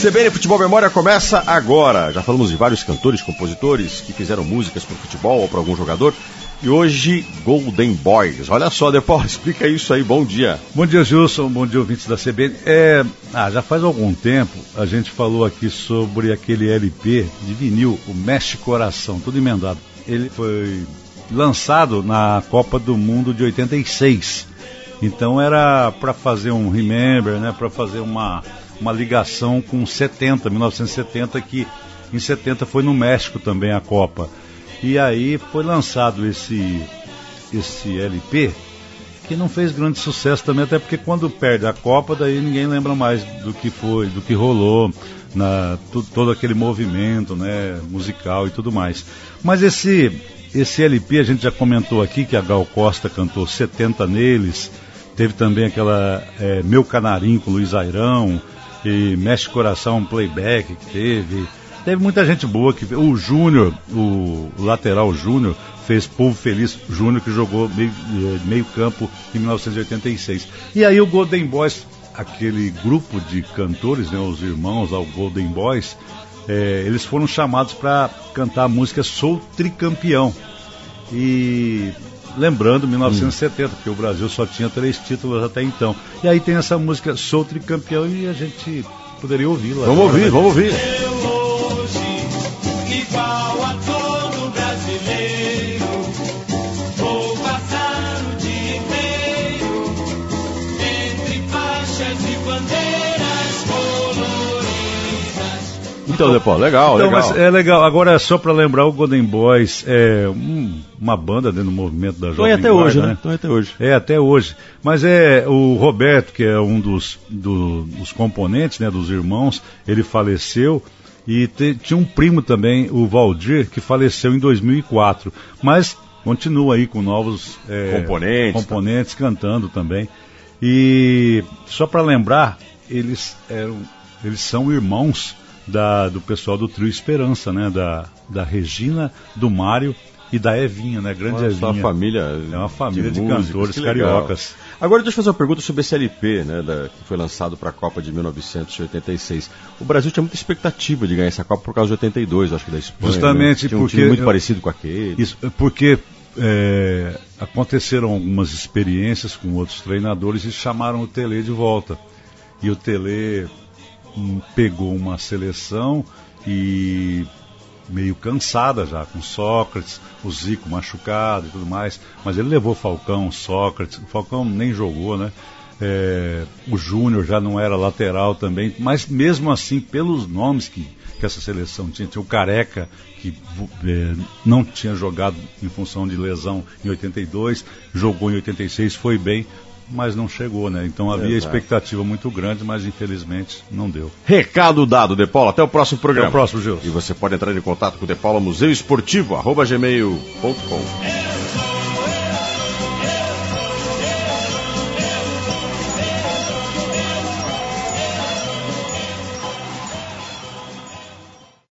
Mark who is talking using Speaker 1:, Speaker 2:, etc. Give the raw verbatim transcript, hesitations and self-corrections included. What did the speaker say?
Speaker 1: C B N Futebol Memória começa agora. Já falamos de vários cantores, compositores que fizeram músicas para o futebol ou para algum jogador. E hoje, Golden Boys. Olha só, De Paula, explica isso aí. Bom dia.
Speaker 2: Bom dia, Gilson. Bom dia, ouvintes da C B N. É, ah, já faz algum tempo a gente falou aqui sobre aquele L P de vinil, o Mexe Coração, tudo emendado. Ele foi lançado na Copa do Mundo de oitenta e seis. Então era para fazer um remember, né, para fazer uma, uma ligação com setenta, mil novecentos e setenta, que em setenta foi no México também a Copa. E aí foi lançado esse, esse L P, que não fez grande sucesso também, até porque quando perde a Copa, daí ninguém lembra mais do que foi, do que rolou, na, tu, todo aquele movimento, né, musical e tudo mais. Mas esse, esse L P, a gente já comentou aqui que a Gal Costa cantou setenta neles, teve também aquela é, Meu Canarinho com Luiz Airão, e Mexe Coração, um playback que teve... Teve muita gente boa, que o Júnior, o lateral Júnior, fez Povo Feliz Júnior, que jogou meio, meio campo em mil novecentos e oitenta e seis. E aí o Golden Boys, aquele grupo de cantores, né, os irmãos ao Golden Boys, é, eles foram chamados para cantar a música Sou Tricampeão. E lembrando, mil novecentos e setenta, hum. porque o Brasil só tinha três títulos até então. E aí tem essa música Sou Tricampeão e a gente poderia ouvi-la.
Speaker 1: Vamos ouvir, vamos ouvir.
Speaker 3: Igual a todo brasileiro, vou passar o dia inteiro entre faixas e bandeiras coloridas.
Speaker 1: Então, De Paula, legal,
Speaker 2: então,
Speaker 1: legal.
Speaker 2: Mas é legal. Agora, só para lembrar, o Golden Boys é um, uma banda dentro do movimento da Jovem
Speaker 1: Guarda,
Speaker 2: até
Speaker 1: hoje,
Speaker 2: né?
Speaker 1: né? Então, até hoje.
Speaker 2: É, até hoje. Mas é o Roberto, que é um dos, do, dos componentes, né, dos irmãos, ele faleceu. E te, tinha um primo também, o Valdir, que faleceu em dois mil e quatro. Mas continua aí com novos é,
Speaker 1: componentes,
Speaker 2: componentes tá? cantando também. E só para lembrar, eles, eram, eles são irmãos da, do pessoal do Trio Esperança, né? Da, da Regina, do Mário e da Evinha, né? Grande
Speaker 1: Nossa,
Speaker 2: Evinha.
Speaker 1: Uma família
Speaker 2: é uma família de,
Speaker 1: de
Speaker 2: cantores cariocas.
Speaker 1: Agora deixa eu fazer uma pergunta sobre esse L P, né, da, que foi lançado para a Copa de mil novecentos e oitenta e seis. O Brasil tinha muita expectativa de ganhar essa Copa por causa de oitenta e dois, acho que da Espanha.
Speaker 2: Justamente,
Speaker 1: né? Tinha um
Speaker 2: porque
Speaker 1: time muito
Speaker 2: eu,
Speaker 1: parecido com aquele.
Speaker 2: Isso, porque é, aconteceram algumas experiências com outros treinadores e chamaram o Tele de volta. E o Tele hum, pegou uma seleção e meio cansada já, com Sócrates, o Zico machucado e tudo mais, mas ele levou Falcão, Sócrates, o Falcão nem jogou, né? É, o Júnior já não era lateral também, mas mesmo assim, pelos nomes que, que essa seleção tinha, tinha o Careca, que é, não tinha jogado em função de lesão em oitenta e dois, jogou em oitenta e seis, foi bem, mas não chegou, né? Então havia Exato. expectativa muito grande, mas infelizmente não deu.
Speaker 1: Recado dado, De Paula. Até o próximo programa.
Speaker 2: Até o próximo, Gilson.
Speaker 1: E você pode entrar em contato com o De Paula Museu Esportivo, arroba gmail ponto com.